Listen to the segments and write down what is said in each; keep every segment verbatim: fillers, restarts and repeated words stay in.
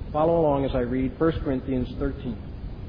Follow along as I read First Corinthians thirteen.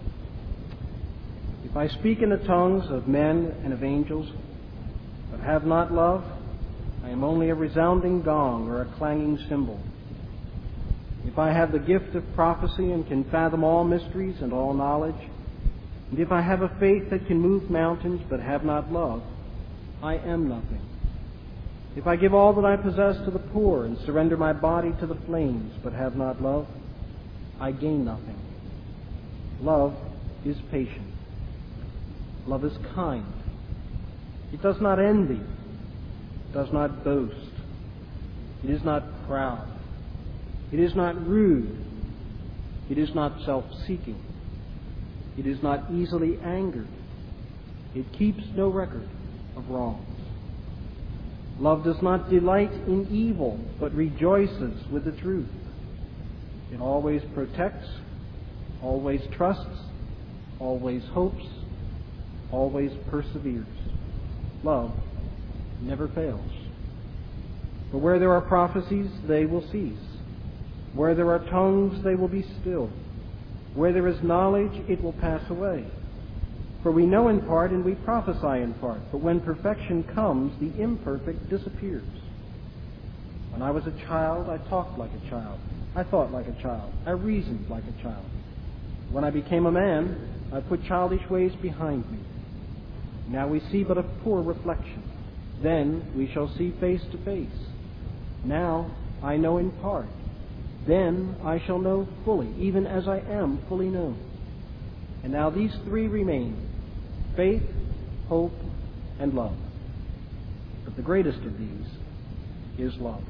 If I speak in the tongues of men and of angels, but have not love, I am only a resounding gong or a clanging cymbal. If I have the gift of prophecy and can fathom all mysteries and all knowledge, and if I have a faith that can move mountains but have not love, I am nothing. If I give all that I possess to the poor and surrender my body to the flames but have not love, I gain nothing. Love is patient. Love is kind. It does not envy. It does not boast. It is not proud. It is not rude. It is not self-seeking. It is not easily angered. It keeps no record of wrongs. Love does not delight in evil, but rejoices with the truth. It always protects, always trusts, always hopes, always perseveres. Love never fails. For where there are prophecies, they will cease. Where there are tongues, they will be still. Where there is knowledge, it will pass away. For we know in part and we prophesy in part. But when perfection comes, the imperfect disappears. When I was a child, I talked like a child. I thought like a child. I reasoned like a child. When I became a man, I put childish ways behind me. Now we see but a poor reflection. Then we shall see face to face. Now I know in part. Then I shall know fully, even as I am fully known. And now these three remain: faith, hope, and love. But the greatest of these is love.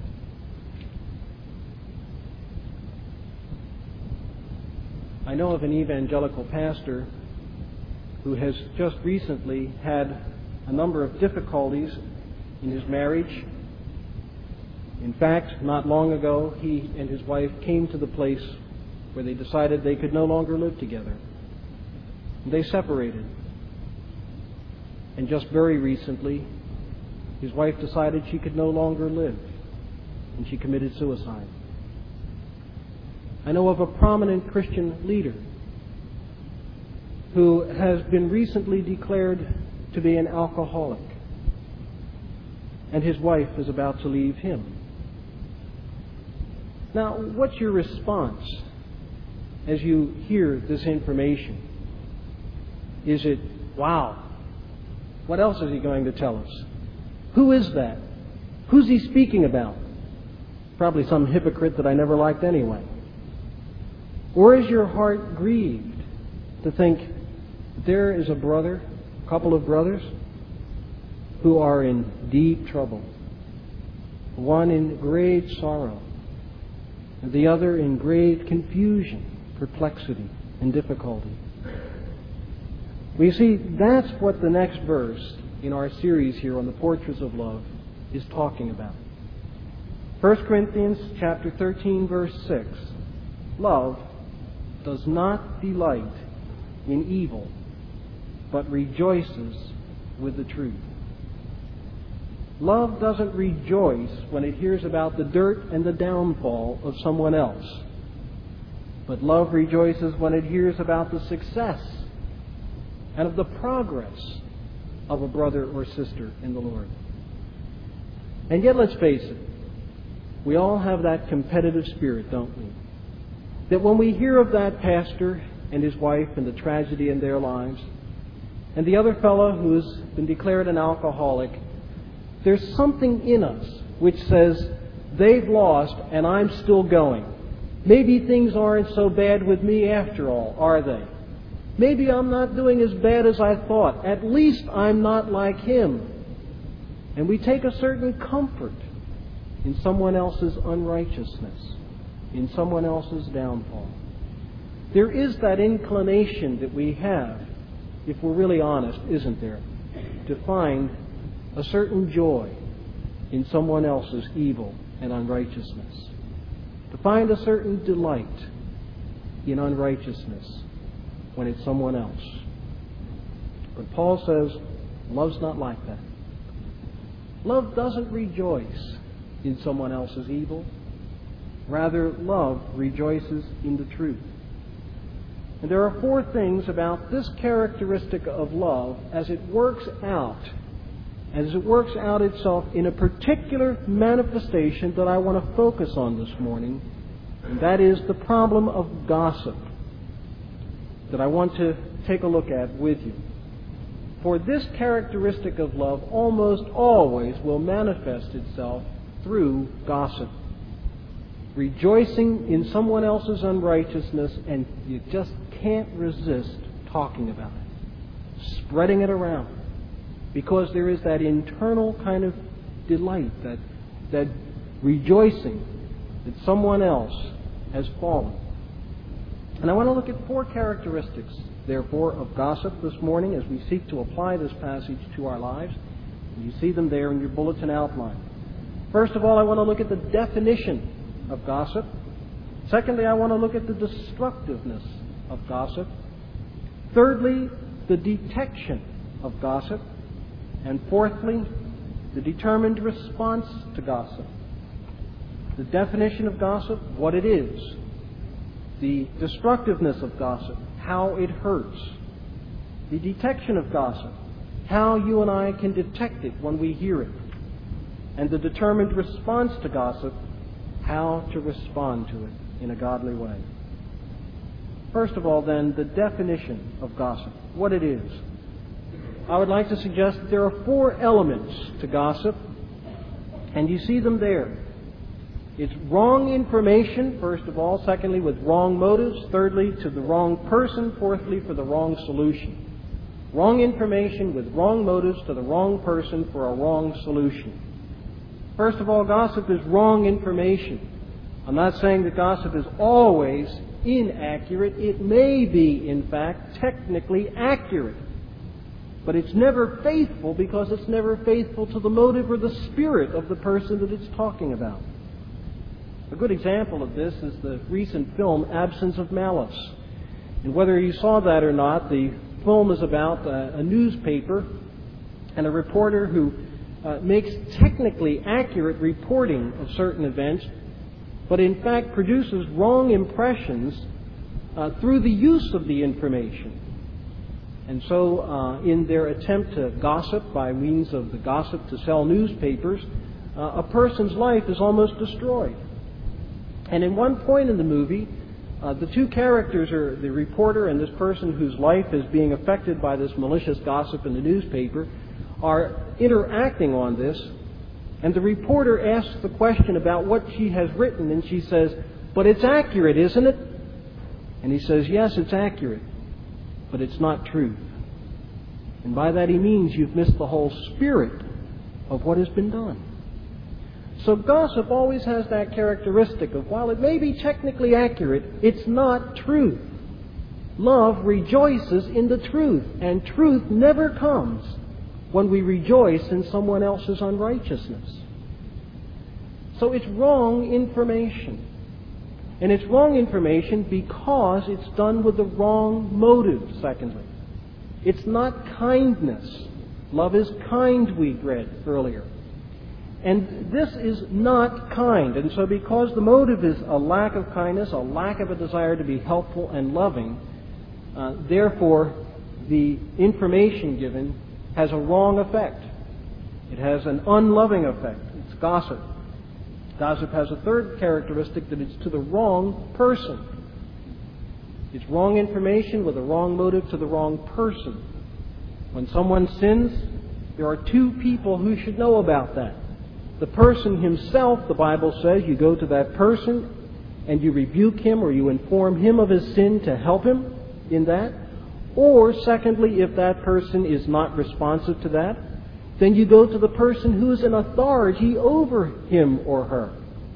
I know of an evangelical pastor who has just recently had a number of difficulties in his marriage. In fact, not long ago, he and his wife came to the place where they decided they could no longer live together. They separated. And just very recently, his wife decided she could no longer live, and she committed suicide. I know of a prominent Christian leader who has been recently declared to be an alcoholic, and his wife is about to leave him. Now, what's your response as you hear this information? Is it, wow, what else is he going to tell us? Who is that? Who's he speaking about? Probably some hypocrite that I never liked anyway. Or is your heart grieved to think there is a brother, a couple of brothers, who are in deep trouble? One in great sorrow, and the other in great confusion, perplexity, and difficulty. We see that's what the next verse in our series here on the Portraits of Love is talking about. First Corinthians chapter thirteen, verse six. Love does not delight in evil, but rejoices with the truth. Love doesn't rejoice when it hears about the dirt and the downfall of someone else. But love rejoices when it hears about the success and of the progress of a brother or sister in the Lord. And yet, let's face it, we all have that competitive spirit, don't we? That when we hear of that pastor and his wife and the tragedy in their lives, and the other fellow who's been declared an alcoholic, there's something in us which says, they've lost and I'm still going. Maybe things aren't so bad with me after all, are they? Maybe I'm not doing as bad as I thought. At least I'm not like him. And we take a certain comfort in someone else's unrighteousness, in someone else's downfall. There is that inclination that we have, if we're really honest, isn't there, to find a certain joy in someone else's evil and unrighteousness, to find a certain delight in unrighteousness when it's someone else. But Paul says, love's not like that. Love doesn't rejoice in someone else's evil. Rather, love rejoices in the truth. And there are four things about this characteristic of love as it works out, as it works out itself in a particular manifestation that I want to focus on this morning, and that is the problem of gossip, that I want to take a look at with you. For this characteristic of love almost always will manifest itself through gossip. Rejoicing in someone else's unrighteousness, and you just can't resist talking about it, spreading it around, because there is that internal kind of delight, that, that rejoicing that someone else has fallen. And I want to look at four characteristics, therefore, of gossip this morning as we seek to apply this passage to our lives. You see them there in your bulletin outline. First of all, I want to look at the definition of gossip. Secondly, I want to look at the destructiveness of gossip. Thirdly, the detection of gossip. And fourthly, the determined response to gossip. The definition of gossip, what it is. The destructiveness of gossip, how it hurts. The detection of gossip, how you and I can detect it when we hear it. And the determined response to gossip, how to respond to it in a godly way. First of all, then, the definition of gossip, what it is. I would like to suggest that there are four elements to gossip, and you see them there. It's wrong information, first of all. Secondly, with wrong motives. Thirdly, to the wrong person. Fourthly, for the wrong solution. Wrong information with wrong motives to the wrong person for a wrong solution. First of all, gossip is wrong information. I'm not saying that gossip is always inaccurate. It may be, in fact, technically accurate. But it's never faithful because it's never faithful to the motive or the spirit of the person that it's talking about. A good example of this is the recent film Absence of Malice. And whether you saw that or not, the film is about a, a newspaper and a reporter who uh, makes technically accurate reporting of certain events, but in fact produces wrong impressions uh, through the use of the information. And so uh, in their attempt to gossip by means of the gossip to sell newspapers, uh, a person's life is almost destroyed. And in one point in the movie, uh, the two characters are the reporter and this person whose life is being affected by this malicious gossip in the newspaper are interacting on this. And the reporter asks the question about what she has written, and she says, "But it's accurate, isn't it?" And he says, "Yes, it's accurate, but it's not truth." And by that he means you've missed the whole spirit of what has been done. So gossip always has that characteristic of, while it may be technically accurate, it's not truth. Love rejoices in the truth, and truth never comes when we rejoice in someone else's unrighteousness. So it's wrong information. And it's wrong information because it's done with the wrong motive, secondly. It's not kindness. Love is kind, we read earlier. And this is not kind. And so because the motive is a lack of kindness, a lack of a desire to be helpful and loving, uh, therefore the information given has a wrong effect. It has an unloving effect. It's gossip. Gossip has a third characteristic, that it's to the wrong person. It's wrong information with a wrong motive to the wrong person. When someone sins, there are two people who should know about that. The person himself, the Bible says, you go to that person and you rebuke him or you inform him of his sin to help him in that. Or, secondly, if that person is not responsive to that, then you go to the person who is in authority over him or her.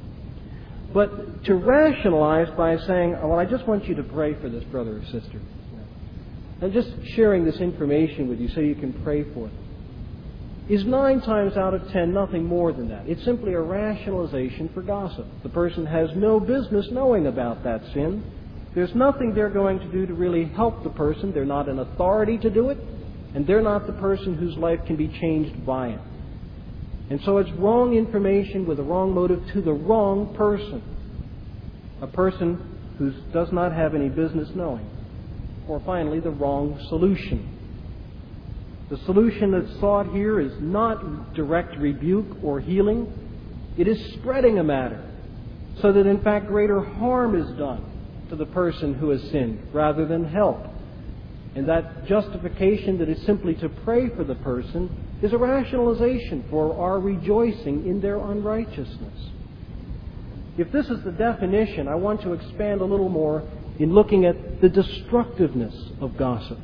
But to rationalize by saying, "Oh, well, I just want you to pray for this brother or sister. I'm just sharing this information with you so you can pray for them," is nine times out of ten nothing more than that. It's simply a rationalization for gossip. The person has no business knowing about that sin. There's nothing they're going to do to really help the person. They're not an authority to do it, and they're not the person whose life can be changed by it. And so it's wrong information with a wrong motive to the wrong person. a person who does not have any business knowing. Or finally, the wrong solution. The solution that's sought here is not direct rebuke or healing. It is spreading a matter so that in fact greater harm is done to the person who has sinned rather than help. And that justification that is simply to pray for the person is a rationalization for our rejoicing in their unrighteousness. If this is the definition, I want to expand a little more in looking at the destructiveness of gossip.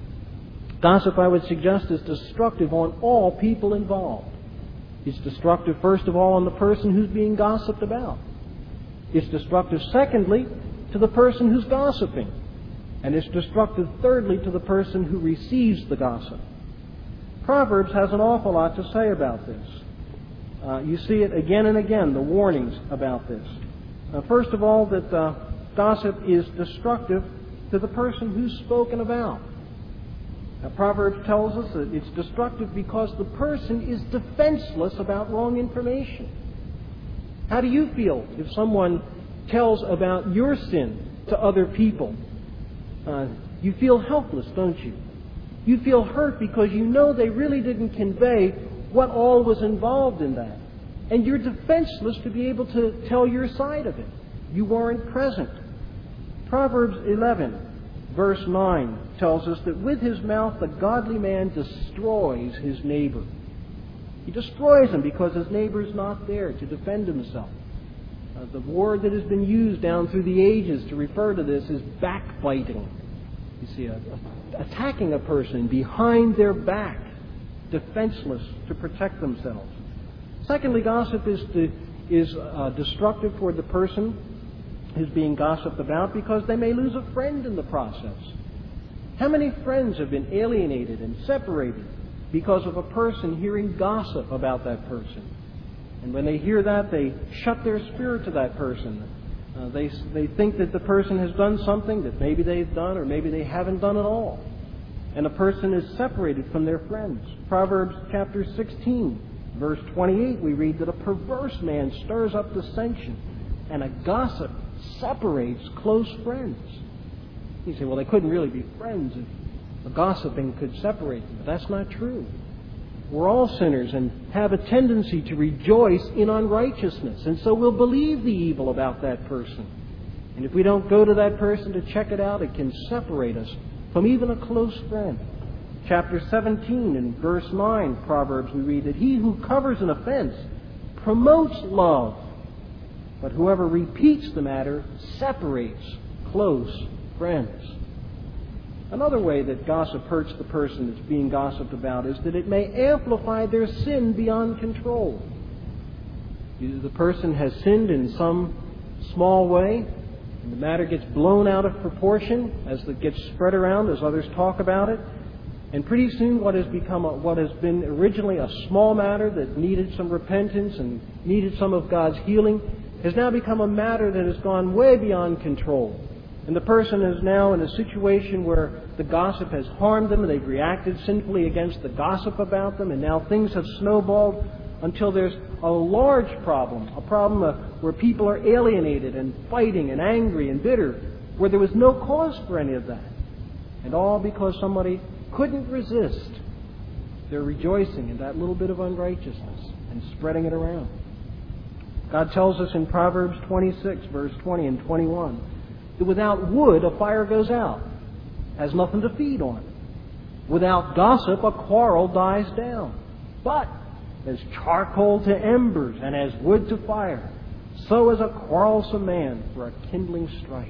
Gossip, I would suggest, is destructive on all people involved. It's destructive, first of all, on the person who's being gossiped about. It's destructive, secondly, to the person who's gossiping. And it's destructive, thirdly, to the person who receives the gossip. Proverbs has an awful lot to say about this. Uh, you see it again and again, the warnings about this. Uh, first of all, that uh, gossip is destructive to the person who's spoken about. Now, Proverbs tells us that it's destructive because the person is defenseless about wrong information. How do you feel if someone tells about your sin to other people? Uh, you feel helpless, don't you? You feel hurt because you know they really didn't convey what all was involved in that. And you're defenseless to be able to tell your side of it. You weren't present. Proverbs eleven, verse nine, tells us that with his mouth the godly man destroys his neighbor. He destroys him because his neighbor's not there to defend himself. Uh, the word that has been used down through the ages to refer to this is backbiting. You see, a, a, attacking a person behind their back, defenseless to protect themselves. Secondly, gossip is to, is uh, destructive toward the person who's being gossiped about because they may lose a friend in the process. How many friends have been alienated and separated because of a person hearing gossip about that person? And when they hear that, they shut their spirit to that person. Uh, they, they think that the person has done something that maybe they've done or maybe they haven't done at all. And a person is separated from their friends. Proverbs chapter sixteen, verse twenty-eight, we read that a perverse man stirs up dissension and a gossip separates close friends. You say, well, they couldn't really be friends if the gossiping could separate them. But that's not true. We're all sinners and have a tendency to rejoice in unrighteousness. And so we'll believe the evil about that person. And if we don't go to that person to check it out, it can separate us from even a close friend. Chapter seventeen and verse nine, Proverbs, we read that he who covers an offense promotes love, but whoever repeats the matter separates close friends. Another way that gossip hurts the person that's being gossiped about is that it may amplify their sin beyond control. The person has sinned in some small way, and the matter gets blown out of proportion as it gets spread around, as others talk about it. And pretty soon what has become a, what has been originally a small matter that needed some repentance and needed some of God's healing has now become a matter that has gone way beyond control. And the person is now in a situation where the gossip has harmed them, and they've reacted sinfully against the gossip about them, and now things have snowballed until there's a large problem, a problem uh, where people are alienated and fighting and angry and bitter, where there was no cause for any of that. And all because somebody couldn't resist their rejoicing in that little bit of unrighteousness and spreading it around. God tells us in Proverbs twenty-six, verse twenty and twenty-one, that without wood a fire goes out, has nothing to feed on. Without gossip a quarrel dies down. But as charcoal to embers and as wood to fire, so is a quarrelsome man for a kindling strife.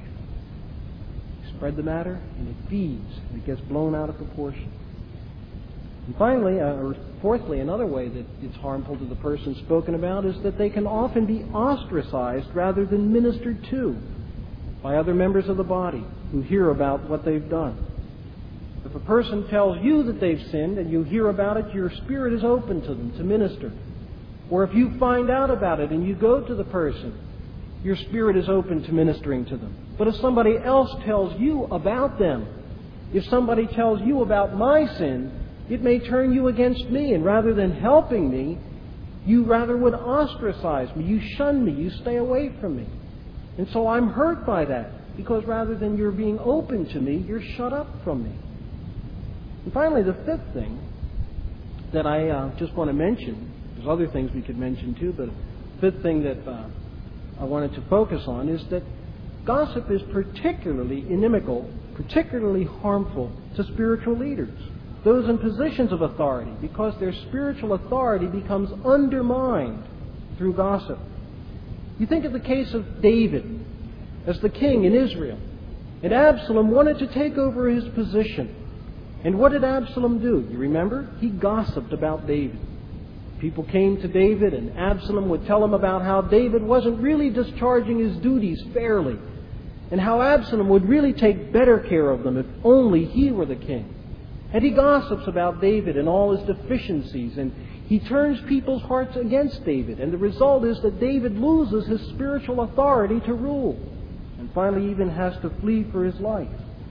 You spread the matter and it feeds and it gets blown out of proportion. And finally, uh, or fourthly, another way that it's harmful to the person spoken about is that they can often be ostracized rather than ministered to by other members of the body who hear about what they've done. If a person tells you that they've sinned and you hear about it, your spirit is open to them to minister. Or if you find out about it and you go to the person, your spirit is open to ministering to them. But if somebody else tells you about them, if somebody tells you about my sin, it may turn you against me, and rather than helping me, you rather would ostracize me, you shun me, you stay away from me. And so I'm hurt by that, because rather than you're being open to me, you're shut up from me. And finally, the fifth thing that I uh, just want to mention, there's other things we could mention too, but the fifth thing that uh, I wanted to focus on is that gossip is particularly inimical, particularly harmful to spiritual leaders, those in positions of authority, because their spiritual authority becomes undermined through gossip. You think of the case of David as the king in Israel, and Absalom wanted to take over his position. And what did Absalom do? You remember? He gossiped about David. People came to David, and Absalom would tell them about how David wasn't really discharging his duties fairly, and how Absalom would really take better care of them if only he were the king. And he gossips about David and all his deficiencies, and he turns people's hearts against David. And the result is that David loses his spiritual authority to rule, and finally even has to flee for his life.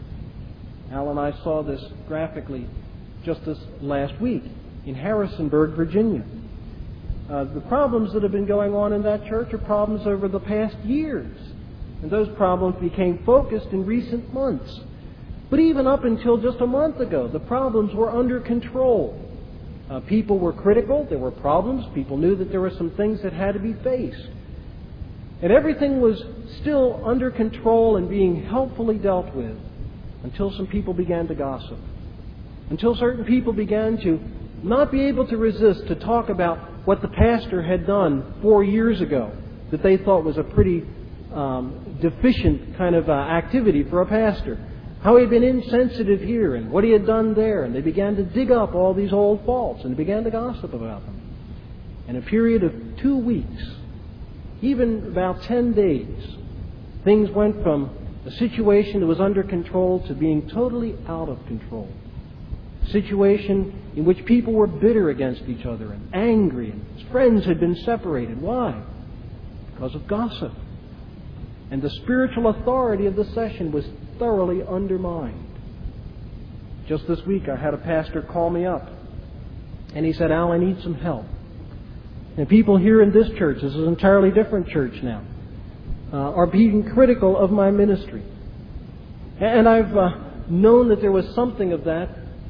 Al and I saw this graphically just this last week in Harrisonburg, Virginia. Uh, the problems that have been going on in that church are problems over the past years. And those problems became focused in recent months. But even up until just a month ago, the problems were under control. Uh, people were critical. There were problems. People knew that there were some things that had to be faced. And everything was still under control and being helpfully dealt with until some people began to gossip. Until certain people began to not be able to resist to talk about what the pastor had done four years ago that they thought was a pretty um, deficient kind of uh, activity for a pastor. How he had been insensitive here and what he had done there. And they began to dig up all these old faults and began to gossip about them. In a period of two weeks, even about ten days, things went from a situation that was under control to being totally out of control. A situation in which people were bitter against each other and angry, and friends had been separated. Why? Because of gossip. And the spiritual authority of the session was thoroughly undermined. Just this week I had a pastor call me up, and he said, "Al, I need some help." And people here in this church, this is an entirely different church now, uh, are being critical of my ministry. And I've uh, known that there was something of that,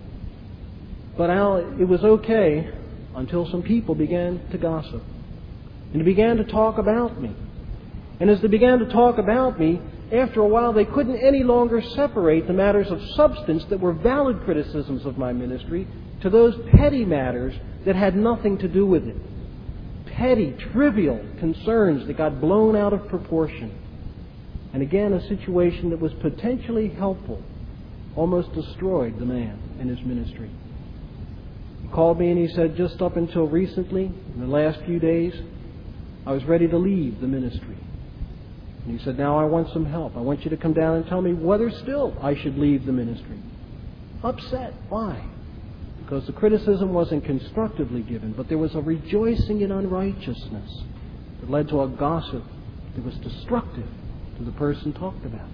but Al, it was okay until some people began to gossip. And they began to talk about me. And as they began to talk about me, after a while they couldn't any longer separate the matters of substance that were valid criticisms of my ministry to those petty matters that had nothing to do with it. Petty, trivial concerns that got blown out of proportion. And again, a situation that was potentially helpful almost destroyed the man and his ministry. He called me and he said, just up until recently, in the last few days, I was ready to leave the ministry. And he said, now I want some help. I want you to come down and tell me whether still I should leave the ministry. Upset. Why? Because the criticism wasn't constructively given, but there was a rejoicing in unrighteousness that led to a gossip that was destructive to the person talked about.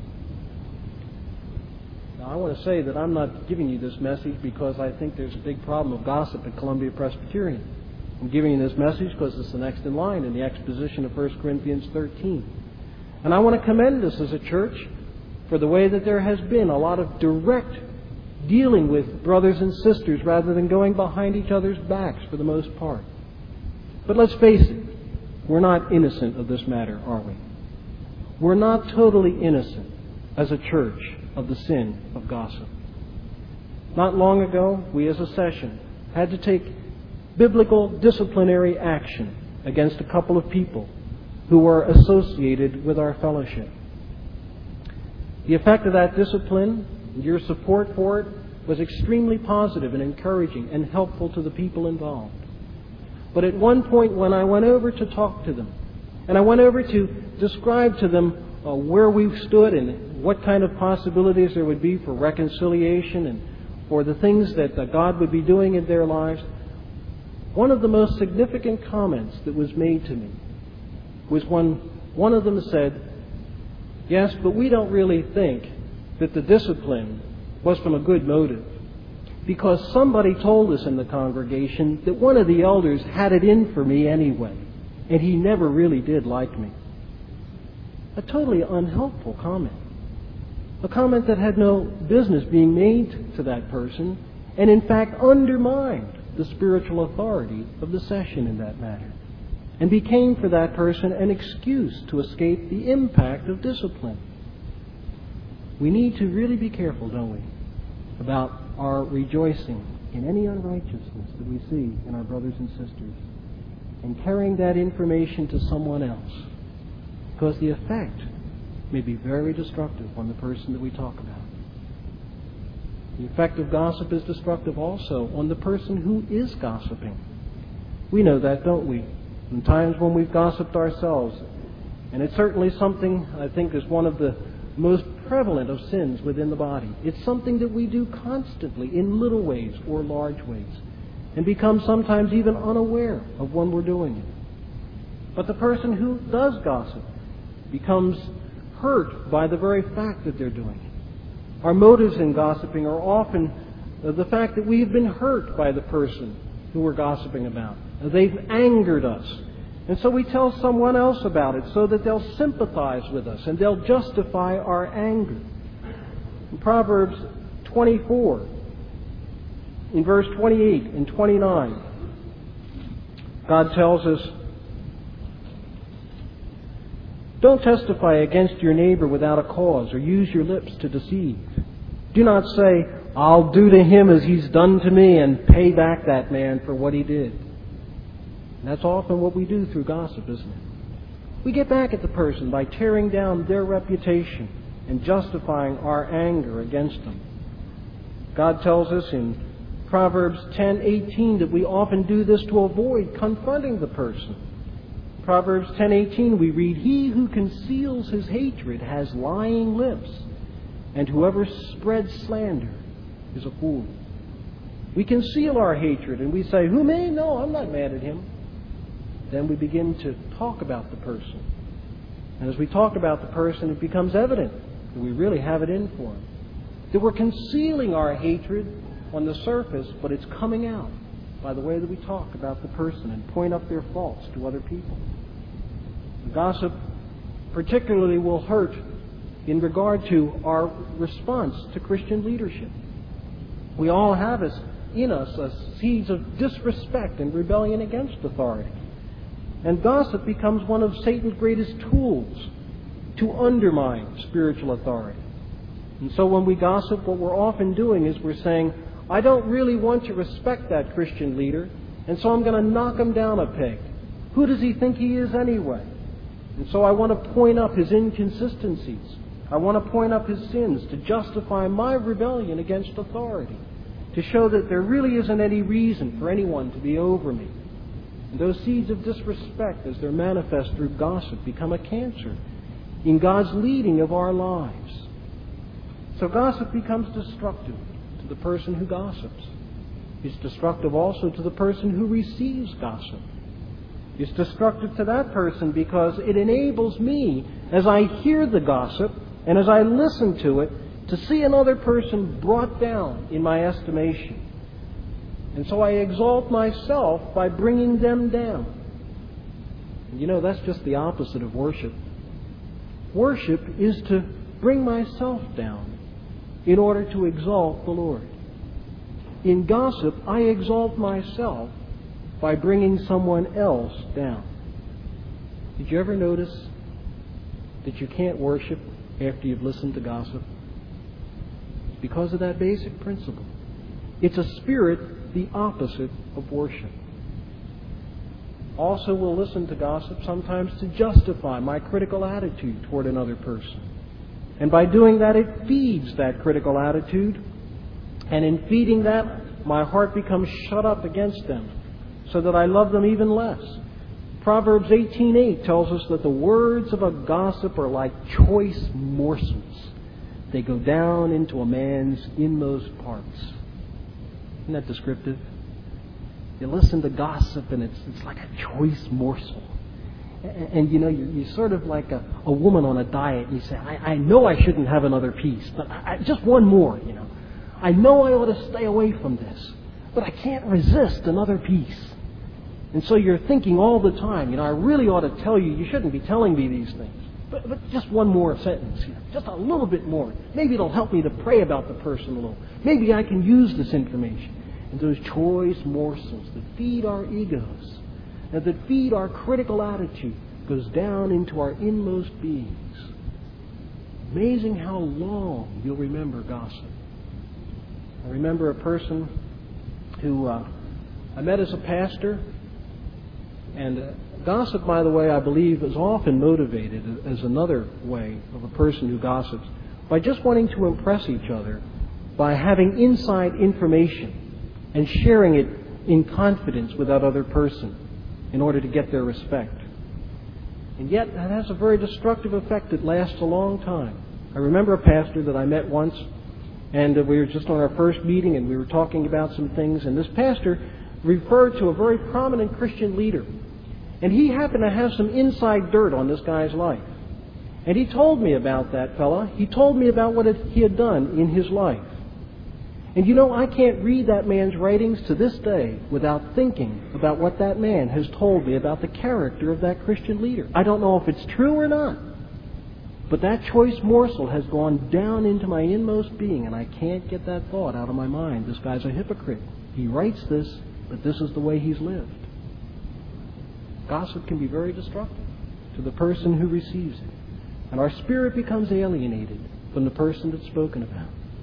Now, I want to say that I'm not giving you this message because I think there's a big problem of gossip at Columbia Presbyterian. I'm giving you this message because it's the next in line in the exposition of First Corinthians thirteen. And I want to commend us as a church for the way that there has been a lot of direct dealing with brothers and sisters rather than going behind each other's backs for the most part. But let's face it, we're not innocent of this matter, are we? We're not totally innocent as a church of the sin of gossip. Not long ago, we as a session had to take biblical disciplinary action against a couple of people who were associated with our fellowship. The effect of that discipline, your support for it, was extremely positive and encouraging and helpful to the people involved. But at one point when I went over to talk to them, and I went over to describe to them uh, where we stood and what kind of possibilities there would be for reconciliation and for the things that uh, God would be doing in their lives, one of the most significant comments that was made to me was when one of them said, yes, but we don't really think that the discipline was from a good motive, because somebody told us in the congregation that one of the elders had it in for me anyway, and he never really did like me. a totally unhelpful comment. A comment that had no business being made to that person, and in fact undermined the spiritual authority of the session in that matter, and became for that person an excuse to escape the impact of discipline. We need to really be careful, don't we, about our rejoicing in any unrighteousness that we see in our brothers and sisters, and carrying that information to someone else, because the effect may be very destructive on the person that we talk about. The effect of gossip is destructive also on the person who is gossiping. We know that, don't we? In times when we've gossiped ourselves. And it's certainly something I think is one of the most prevalent of sins within the body. It's something that we do constantly in little ways or large ways, and become sometimes even unaware of when we're doing it. But the person who does gossip becomes hurt by the very fact that they're doing it. Our motives in gossiping are often the fact that we've been hurt by the person who we're gossiping about. They've angered us. And so we tell someone else about it so that they'll sympathize with us and they'll justify our anger. In Proverbs twenty-four, in verse twenty-eight and twenty-nine, God tells us, "Don't testify against your neighbor without a cause, or use your lips to deceive. Do not say, 'I'll do to him as he's done to me,' and pay back that man for what he did." And that's often what we do through gossip, isn't it? We get back at the person by tearing down their reputation and justifying our anger against them. God tells us in Proverbs ten eighteen that we often do this to avoid confronting the person. Proverbs ten eighteen we read, "He who conceals his hatred has lying lips, and whoever spreads slander is a fool." We conceal our hatred and we say, "Who me? No, I'm not mad at him." Then we begin to talk about the person. And as we talk about the person, it becomes evident that we really have it in for him. That we're concealing our hatred on the surface, but it's coming out by the way that we talk about the person and point up their faults to other people. The gossip particularly will hurt in regard to our response to Christian leadership. We all have us, in us a seeds of disrespect and rebellion against authority. And gossip becomes one of Satan's greatest tools to undermine spiritual authority. And so when we gossip, what we're often doing is we're saying, "I don't really want to respect that Christian leader, and so I'm going to knock him down a peg. Who does he think he is anyway? And so I want to point up his inconsistencies. I want to point up his sins to justify my rebellion against authority, to show that there really isn't any reason for anyone to be over me." And those seeds of disrespect, as they're manifest through gossip, become a cancer in God's leading of our lives. So gossip becomes destructive to the person who gossips. It's destructive also to the person who receives gossip. It's destructive to that person because it enables me, as I hear the gossip and as I listen to it, to see another person brought down in my estimation. And so I exalt myself by bringing them down. And you know, that's just the opposite of worship. Worship is to bring myself down in order to exalt the Lord. In gossip, I exalt myself by bringing someone else down. Did you ever notice that you can't worship after you've listened to gossip? It's because of that basic principle. It's a spirit the opposite of worship. Also, we'll listen to gossip sometimes to justify my critical attitude toward another person. And by doing that, it feeds that critical attitude. And in feeding that, my heart becomes shut up against them, so that I love them even less. Proverbs eighteen eight tells us that the words of a gossip are like choice morsels. They go down into a man's inmost parts. Isn't that descriptive? You listen to gossip and it's it's like a choice morsel. And, and you know, you're, you're sort of like a, a woman on a diet, and you say, I, I know I shouldn't have another piece, but I, I, just one more, you know. I know I ought to stay away from this, but I can't resist another piece. And so you're thinking all the time, you know, I really ought to tell you, you shouldn't be telling me these things. But, but just one more sentence here. Just a little bit more. Maybe it'll help me to pray about the person a little. Maybe I can use this information. And those choice morsels that feed our egos and that feed our critical attitude goes down into our inmost beings. Amazing how long you'll remember gossip. I remember a person who uh, I met as a pastor, and uh, gossip, by the way, I believe is often motivated as another way of a person who gossips by just wanting to impress each other by having inside information and sharing it in confidence with that other person in order to get their respect. And yet that has a very destructive effect that lasts a long time. I remember a pastor that I met once, and we were just on our first meeting, and we were talking about some things, and this pastor referred to a very prominent Christian leader. And he happened to have some inside dirt on this guy's life. And he told me about that fella. He told me about what he had done in his life. And you know, I can't read that man's writings to this day without thinking about what that man has told me about the character of that Christian leader. I don't know if it's true or not, but that choice morsel has gone down into my inmost being, and I can't get that thought out of my mind. This guy's a hypocrite. He writes this, but this is the way he's lived. Gossip can be very destructive to the person who receives it, and our spirit becomes alienated from the person that's spoken about.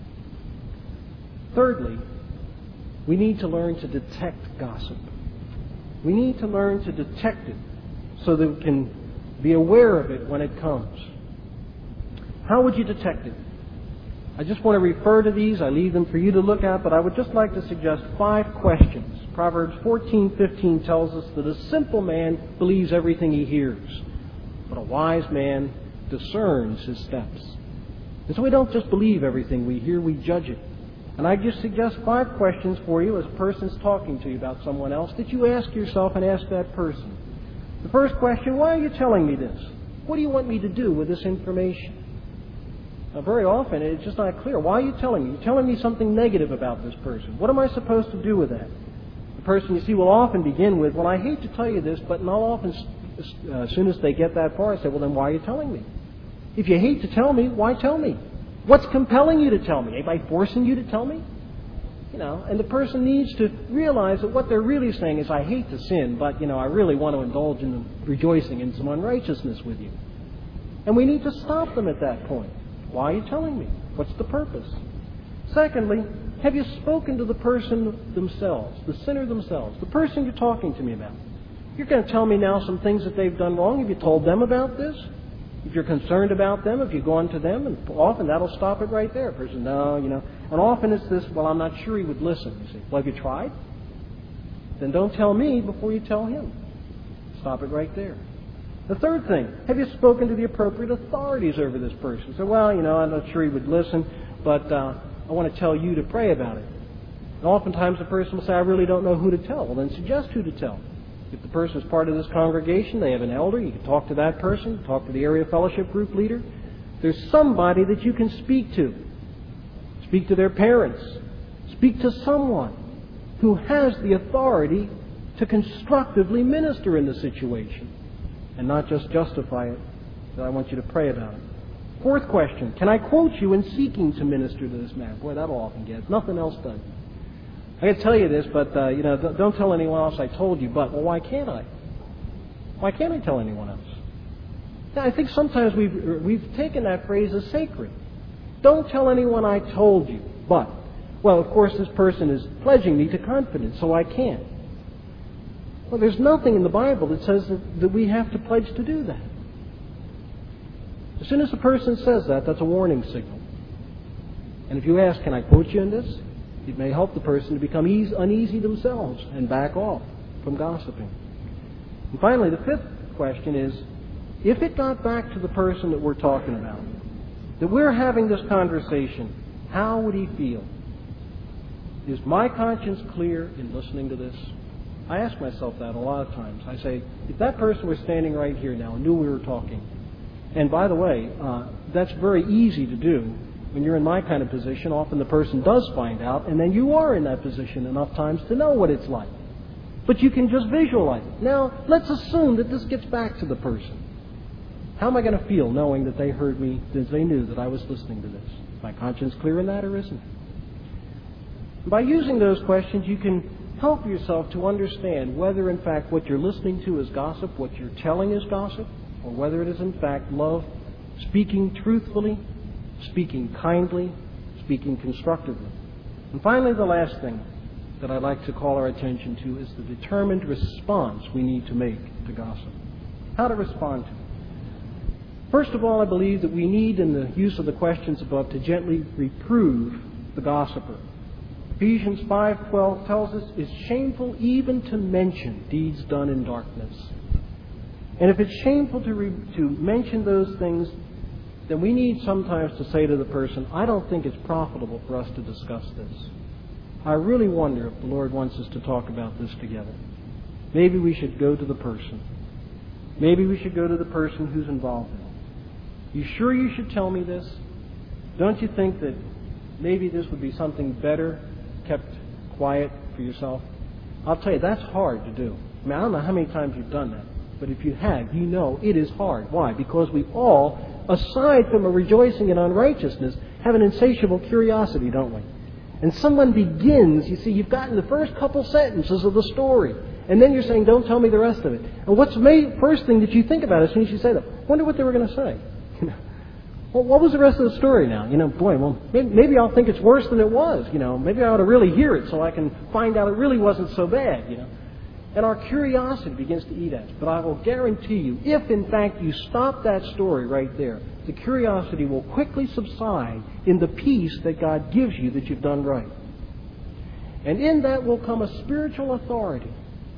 Thirdly, we need to learn to detect gossip. We need to learn to detect it so that we can be aware of it when it comes. How would you detect it? I just want to refer to these. I leave them for you to look at, but I would just like to suggest five questions. Proverbs fourteen fifteen tells us that a simple man believes everything he hears, but a wise man discerns his steps. And so we don't just believe everything we hear, we judge it. And I just suggest five questions for you as a person's talking to you about someone else that you ask yourself and ask that person. The first question, why are you telling me this? What do you want me to do with this information? Now, very often it's just not clear. Why are you telling me? You're telling me something negative about this person. What am I supposed to do with that? The person, you see, will often begin with, well, I hate to tell you this, but not often, uh, as soon as they get that far, I say, well, then why are you telling me? If you hate to tell me, why tell me? What's compelling you to tell me? Anybody forcing you to tell me? You know, and the person needs to realize that what they're really saying is, I hate to sin, but, you know, I really want to indulge in the rejoicing in some unrighteousness with you. And we need to stop them at that point. Why are you telling me? What's the purpose? Secondly, have you spoken to the person themselves, the sinner themselves, the person you're talking to me about? You're going to tell me now some things that they've done wrong. Have you told them about this? If you're concerned about them, if you've gone to them, and often that'll stop it right there. A person, no, you know. And often it's this, well, I'm not sure he would listen. You say, well, have you tried? Then don't tell me before you tell him. Stop it right there. The third thing, have you spoken to the appropriate authorities over this person? So, well, you know, I'm not sure he would listen, but uh, I want to tell you to pray about it. And oftentimes the person will say, I really don't know who to tell. Well, then suggest who to tell. If the person is part of this congregation, they have an elder, you can talk to that person, talk to the area fellowship group leader. There's somebody that you can speak to. Speak to their parents. Speak to someone who has the authority to constructively minister in the situation and not just justify it. So I want you to pray about it. Fourth question, can I quote you in seeking to minister to this man? Boy, that'll often get. Nothing else does. I can tell you this, but, uh, you know, don't tell anyone else I told you, but, well, why can't I? Why can't I tell anyone else? Now, I think sometimes we've, we've taken that phrase as sacred. Don't tell anyone I told you, but, well, of course, this person is pledging me to confidence, so I can't. Well, there's nothing in the Bible that says that, that we have to pledge to do that. As soon as a person says that, that's a warning signal. And if you ask, can I quote you in this? It may help the person to become easy, uneasy themselves and back off from gossiping. And finally, the fifth question is, if it got back to the person that we're talking about, that we're having this conversation, how would he feel? Is my conscience clear in listening to this? I ask myself that a lot of times. I say, if that person was standing right here now and knew we were talking, and by the way, uh, that's very easy to do. When you're in my kind of position, often the person does find out, and then you are in that position enough times to know what it's like. But you can just visualize it. Now, let's assume that this gets back to the person. How am I going to feel knowing that they heard me, that they knew that I was listening to this? Is my conscience clear in that, or isn't it? By using those questions, you can help yourself to understand whether, in fact, what you're listening to is gossip, what you're telling is gossip, or whether it is, in fact, love, speaking truthfully, speaking kindly, speaking constructively. And finally, the last thing that I'd like to call our attention to is the determined response we need to make to gossip. How to respond to it. First of all, I believe that we need, in the use of the questions above, to gently reprove the gossiper. Ephesians five twelve tells us it's shameful even to mention deeds done in darkness. And if it's shameful to, re- to mention those things, then we need sometimes to say to the person, I don't think it's profitable for us to discuss this. I really wonder if the Lord wants us to talk about this together. Maybe we should go to the person. Maybe we should go to the person who's involved in it. You sure you should tell me this? Don't you think that maybe this would be something better kept quiet for yourself? I'll tell you, that's hard to do. I mean, I don't know how many times you've done that. But if you have, you know it is hard. Why? Because we all, aside from a rejoicing in unrighteousness, have an insatiable curiosity, don't we? And someone begins, you see, you've gotten the first couple sentences of the story, and then you're saying, don't tell me the rest of it. And what's the first thing that you think about as soon as you say that? Wonder what they were going to say. You know, well, what was the rest of the story now? You know, boy, well, maybe, maybe I'll think it's worse than it was. You know, maybe I ought to really hear it so I can find out it really wasn't so bad, you know. And our curiosity begins to eat at us. But I will guarantee you, if in fact you stop that story right there, the curiosity will quickly subside in the peace that God gives you that you've done right. And in that will come a spiritual authority.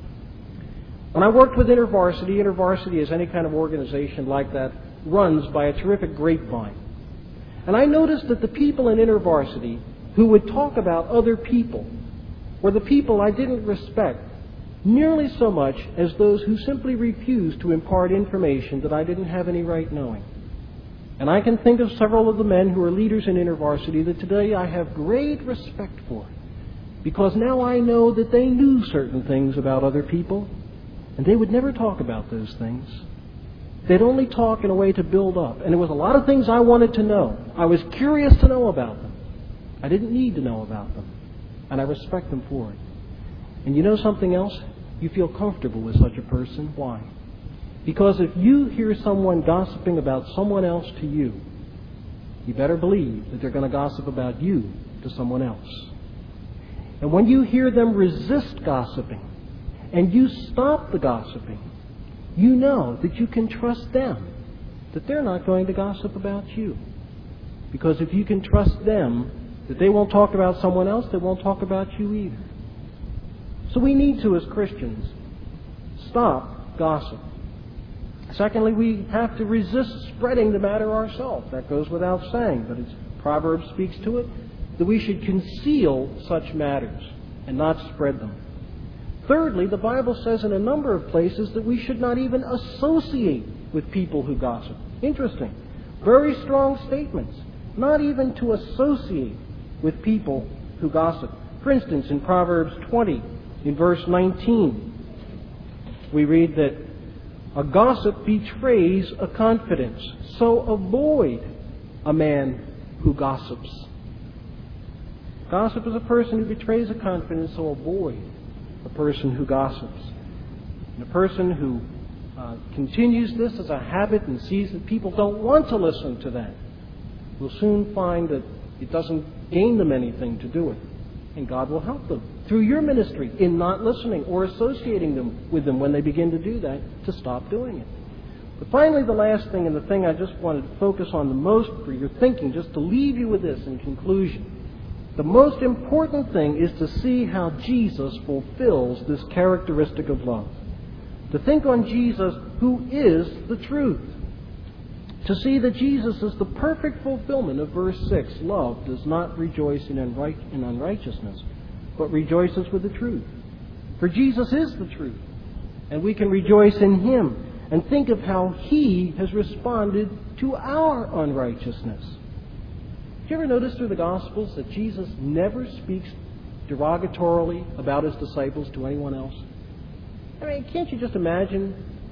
When I worked with InterVarsity, InterVarsity is any kind of organization like that, runs by a terrific grapevine. And I noticed that the people in InterVarsity who would talk about other people were the people I didn't respect nearly so much as those who simply refused to impart information that I didn't have any right knowing. And I can think of several of the men who are leaders in InterVarsity that today I have great respect for, because now I know that they knew certain things about other people, and they would never talk about those things. They'd only talk in a way to build up. And there was a lot of things I wanted to know. I was curious to know about them. I didn't need to know about them. And I respect them for it. And you know something else? You feel comfortable with such a person. Why? Because if you hear someone gossiping about someone else to you, you better believe that they're going to gossip about you to someone else. And when you hear them resist gossiping, and you stop the gossiping, you know that you can trust them, that they're not going to gossip about you. Because if you can trust them, that they won't talk about someone else, they won't talk about you either. So we need to, as Christians, stop gossip. Secondly, we have to resist spreading the matter ourselves. That goes without saying, but it's, Proverbs speaks to it, that we should conceal such matters and not spread them. Thirdly, the Bible says in a number of places that we should not even associate with people who gossip. Interesting. Very strong statements. Not even to associate with people who gossip. For instance, in Proverbs twenty, in verse nineteen, we read that a gossip betrays a confidence, so avoid a man who gossips. Gossip is a person who betrays a confidence, so avoid a person who gossips. And a person who uh, continues this as a habit and sees that people don't want to listen to that will soon find that it doesn't gain them anything to do it. And God will help them through your ministry in not listening or associating them with them when they begin to do that, to stop doing it. But finally, the last thing, and the thing I just wanted to focus on the most for your thinking, just to leave you with this in conclusion. The most important thing is to see how Jesus fulfills this characteristic of love. To think on Jesus, who is the truth. To see that Jesus is the perfect fulfillment of verse six. Love does not rejoice in unrighteousness, but rejoices with the truth. For Jesus is the truth, and we can rejoice in Him and think of how He has responded to our unrighteousness. Did you ever notice through the Gospels that Jesus never speaks derogatorily about His disciples to anyone else? I mean, can't you just imagine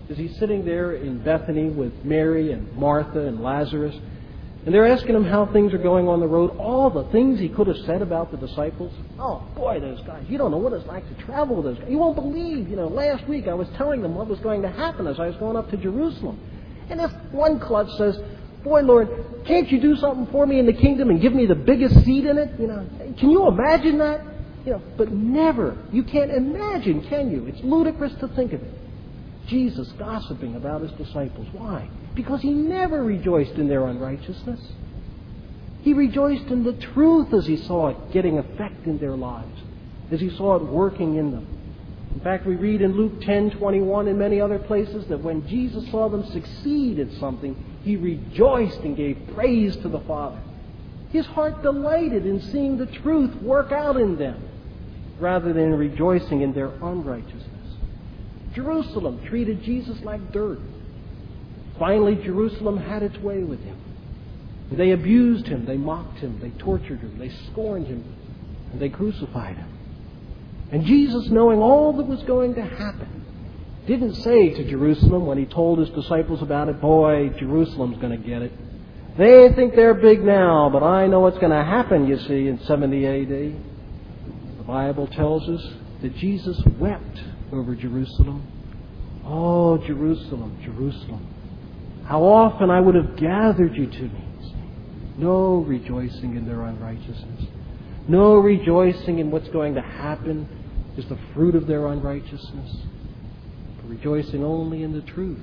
as he's sitting there in Bethany with Mary and Martha and Lazarus, and they're asking him how things are going on the road, all the things he could have said about the disciples. Oh, boy, those guys, you don't know what it's like to travel with those guys. You won't believe, you know, last week I was telling them what was going to happen as I was going up to Jerusalem. And if one klutz says, boy, Lord, can't you do something for me in the kingdom and give me the biggest seat in it? You know, can you imagine that? You know, but never. You can't imagine, can you? It's ludicrous to think of it. Jesus gossiping about his disciples. Why? Because he never rejoiced in their unrighteousness. He rejoiced in the truth as he saw it getting effect in their lives, as he saw it working in them. In fact, we read in Luke ten twenty-one and many other places that when Jesus saw them succeed at something, he rejoiced and gave praise to the Father. His heart delighted in seeing the truth work out in them, rather than rejoicing in their unrighteousness. Jerusalem treated Jesus like dirt. Finally, Jerusalem had its way with him. They abused him, they mocked him, they tortured him, they scorned him, and they crucified him. And Jesus, knowing all that was going to happen, didn't say to Jerusalem when he told his disciples about it, boy, Jerusalem's going to get it. They think they're big now, but I know what's going to happen, you see, in seventy A D. The Bible tells us that Jesus wept over Jerusalem. Oh, Jerusalem, Jerusalem, how often I would have gathered you to me. No rejoicing in their unrighteousness. No rejoicing in what's going to happen is the fruit of their unrighteousness. But rejoicing only in the truth.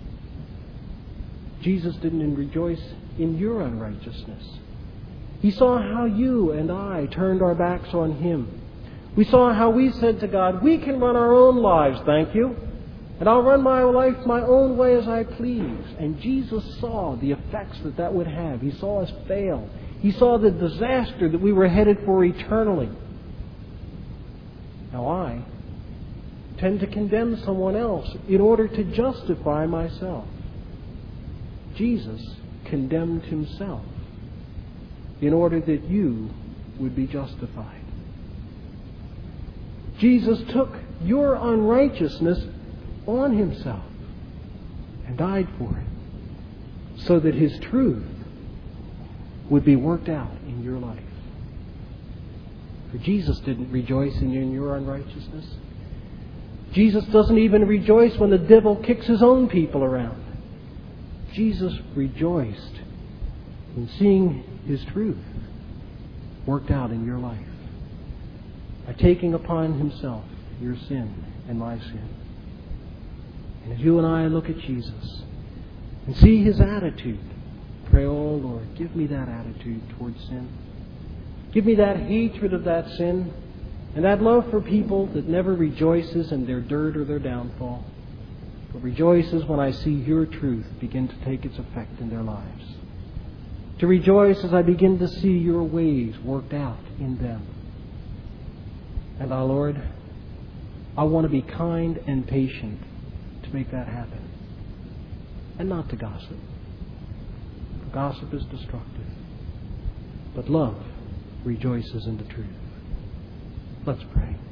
Jesus didn't rejoice in your unrighteousness. He saw how you and I turned our backs on him. We saw how we said to God, we can run our own lives, thank you. And I'll run my life my own way as I please. And Jesus saw the effects that that would have. He saw us fail. He saw the disaster that we were headed for eternally. Now I tend to condemn someone else in order to justify myself. Jesus condemned himself in order that you would be justified. Jesus took your unrighteousness on himself and died for it so that his truth would be worked out in your life. For Jesus didn't rejoice in your unrighteousness. Jesus doesn't even rejoice when the devil kicks his own people around. Jesus rejoiced in seeing his truth worked out in your life by taking upon himself your sin and my sin. And as you and I look at Jesus and see his attitude, pray, oh Lord, give me that attitude towards sin. Give me that hatred of that sin and that love for people that never rejoices in their dirt or their downfall, but rejoices when I see your truth begin to take its effect in their lives. To rejoice as I begin to see your ways worked out in them. And our Lord, I want to be kind and patient to make that happen. And not to gossip. For gossip is destructive. But love rejoices in the truth. Let's pray.